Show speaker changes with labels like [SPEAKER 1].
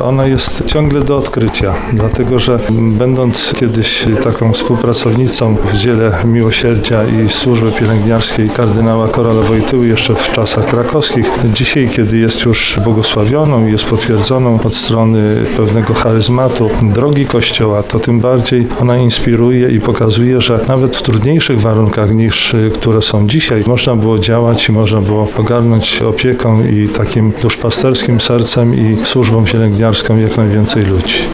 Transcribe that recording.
[SPEAKER 1] ona jest ciągle do odkrycia, dlatego że będąc kiedyś taką współpracownicą w dziele miłosierdzia i służby pielęgniarskiej kardynała Karola Wojtyły jeszcze w czasach krakowskich, dzisiaj, kiedy jest już błogosławioną i jest potwierdzoną od strony pewnego charyzmatu drogi Kościoła, to tym bardziej ona inspiruje i pokazuje, że nawet w trudniejszych warunkach niż które są dzisiaj, można było działać i można było ogarnąć opieką i takim duszpasterskim sercem i służbą pielęgniarską jak najwięcej ludzi.